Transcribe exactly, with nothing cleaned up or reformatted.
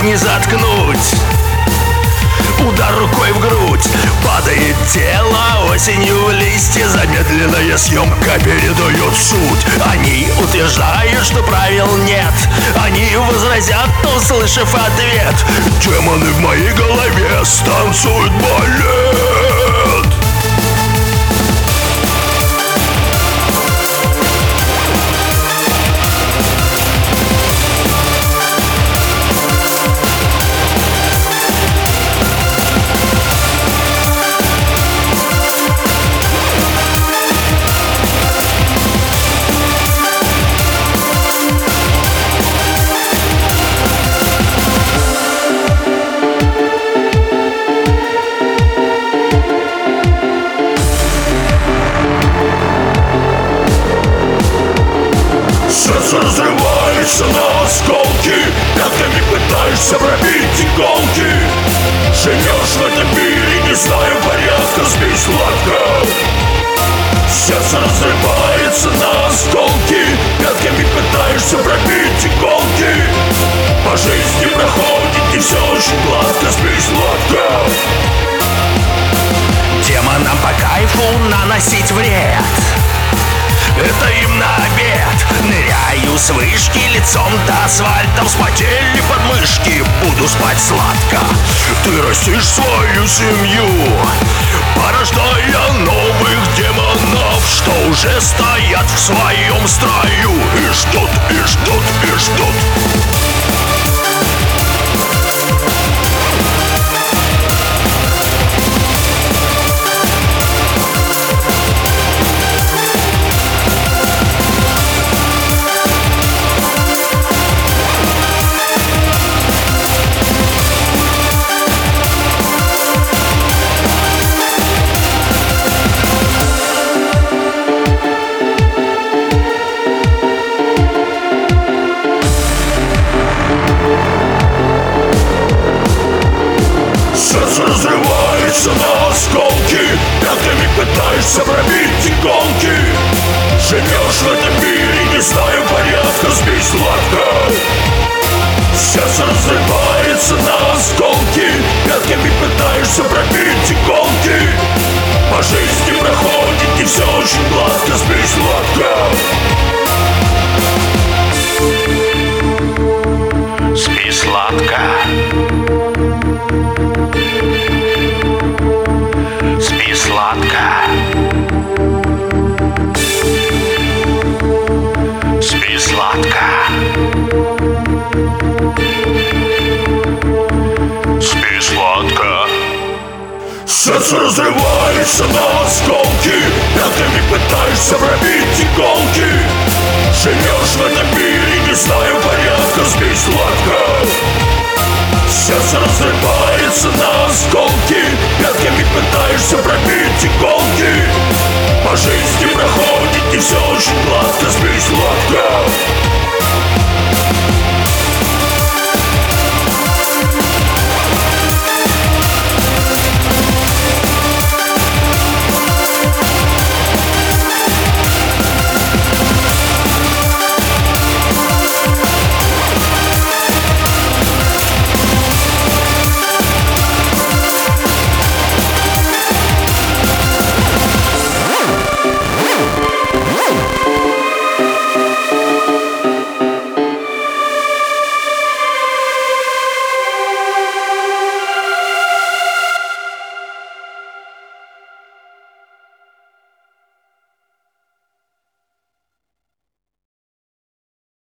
не заткнуть. Удар рукой в грудь, падает тело осенью в листья. Замедленная съемка передает суть. Они утверждают, что правил нет. Они возразят, услышав ответ: демоны в моей голове станцуют балет. Сердце разрывается на осколки, пятками пытаешься пробить иголки. Живешь в этом мире, не зная порядка, сбей сладко. Сердце разрывается на осколки, пятками пытаешься пробить иголки. По жизни проходит не все очень гладко, сбей сладко. Демонам по кайфу наносить вред, это им на обед. Ныряю с вышки лицом до асфальта, вспотели подмышки, буду спать сладко. Ты растишь свою семью, порождая новых демонов, что уже стоят в своем строю и ждут, и ждут, и ждут. Сердце разрывается на осколки, пятками пытаешься пробить иголки. Живешь в этом мире, не зная порядка, сбей сладко. Сердце разрывается на осколки, пятками пытаешься пробить иголки. По жизни проходит не все очень гладко, сбей сладко. Спи сладко. Спи сладко. Спи сладко. Спи сладко. Сердце разрывается на осколки, пятками пытаешься пробить иголки. Живешь в этом мире, не зная порядка, сбей сладко. Сердце разрывается на осколки, пятками пытаешься пробить иголки. По жизни проходит не все очень гладко, сбей сладко.